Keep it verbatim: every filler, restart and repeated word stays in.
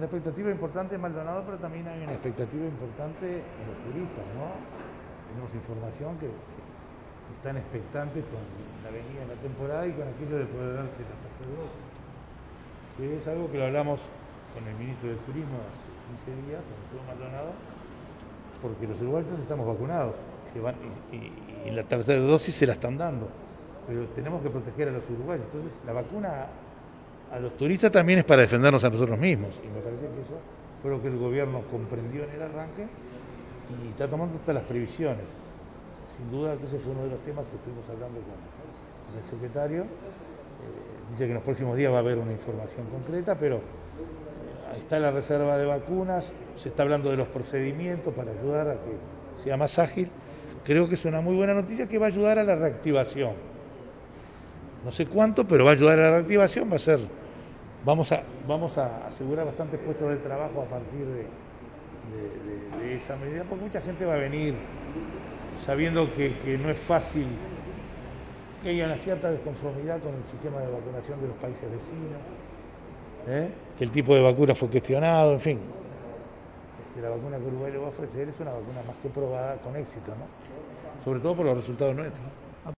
una expectativa importante en Maldonado, pero también hay una expectativa importante en los turistas, ¿no? Tenemos información que, que están expectantes con la venida de la temporada y con aquello de poder darse la tercera dosis, que es algo que lo hablamos con el ministro del Turismo hace quince días, cuando estuvo en Maldonado, porque los uruguayos estamos vacunados se van, y, y, y la tercera dosis se la están dando, pero tenemos que proteger a los uruguayos. Entonces la vacuna a los turistas también es para defendernos a nosotros mismos, y me parece que eso fue lo que el gobierno comprendió en el arranque y está tomando todas las previsiones. Sin duda que ese fue uno de los temas que estuvimos hablando con, con el secretario. Eh, dice que en los próximos días va a haber una información concreta, pero ahí está la reserva de vacunas, se está hablando de los procedimientos para ayudar a que sea más ágil. Creo que es una muy buena noticia que va a ayudar a la reactivación. No sé cuánto, pero va a ayudar a la reactivación, va a ser, vamos a, vamos a asegurar bastantes puestos de trabajo a partir de, de, de, de esa medida, porque mucha gente va a venir sabiendo que, que no es fácil, que haya una cierta desconformidad con el sistema de vacunación de los países vecinos, ¿eh? Que el tipo de vacuna fue cuestionado, en fin. Este, la vacuna que Uruguay le va a ofrecer es una vacuna más que probada con éxito, ¿no? Sobre todo por los resultados nuestros.